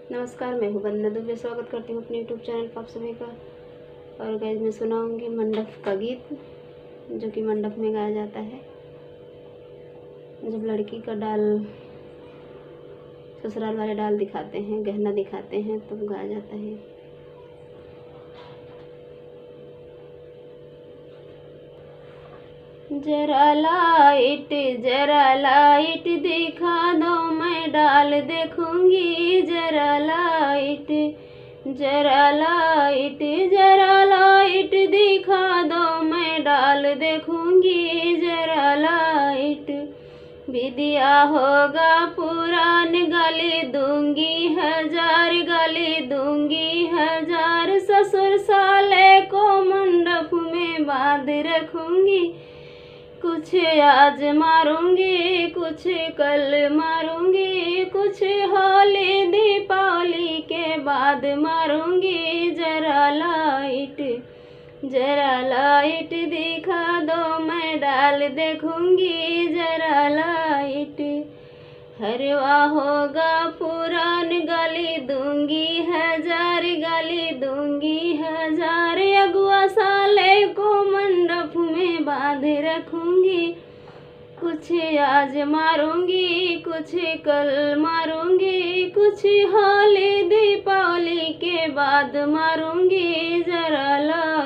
नमस्कार, मैं हूँ वंदना दुबे। स्वागत करती हूँ अपने यूट्यूब चैनल पर आप सभी का। और गाइस, मैं सुनाऊँगी मंडप का गीत जो कि मंडप में गाया जाता है जब लड़की का डाल ससुराल वाले डाल दिखाते हैं, गहना दिखाते हैं, तब गाया जाता है। जरा लाइट दिखा दो, मैं डाल देखूंगी। जरा लाइट दिखा दो, मैं डाल देखूंगी। जरा लाइट विदिया होगा पुरान, गाली दूंगी हजार, गाली दूंगी हजार। ससुर साले को मंडप में बांध रखूंगी। कुछ आज मारूंगी, कुछ कल मारूंगी, कुछ होली दीपावली के बाद मारूंगी। जरा लाइट दिखा दो, मैं डाल देखूंगी। जरा लाइट हरवा होगा पुरान, गाली दूंगी हजार, गाली दूंगी हजार। अगुआ साले को मंडप में बांध रखूंगी। कुछ आज मारूंगी, कुछ कल मारूंगी, कुछ होली दीपावली के बाद मारूंगी। जरा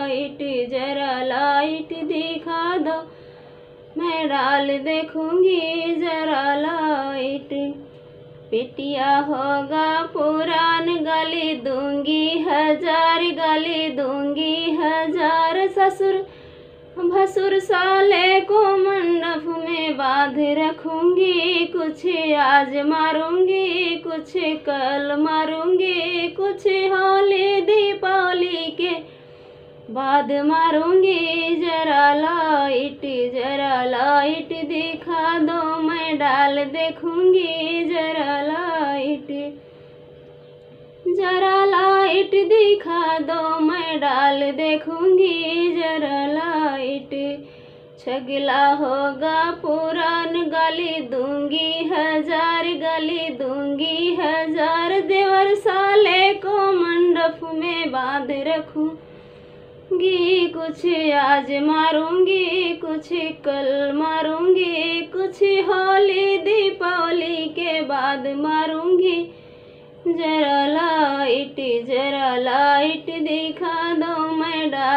लाइट दिखा दो, मैं डाल देखूंगी। जरा लाइट पेटिया होगा पुरान, गाली दूंगी हजार, गाली दूंगी हजार। ससुर भसुर साले को मंडप में बांध रखूंगी। कुछ आज मारूंगी, कुछ कल मारूंगी, कुछ होली दीपावली के बाद मारूंगी। जरा लाइट दिखा दो, मैं डाल देखूंगी। जरा लाइट दिखा दो, मैं डाल देखूंगी। जरा लाइट छगला होगा पुरान, गाली दूंगी हजार, गाली दूंगी हजार। देवर साले को मंडप में बांध रखूंगी। कुछ आज मारूंगी, कुछ कल मारूंगी, कुछ होली दीपावली के बाद मारूंगी। जरा लाइट दिखा दो, मैं डाल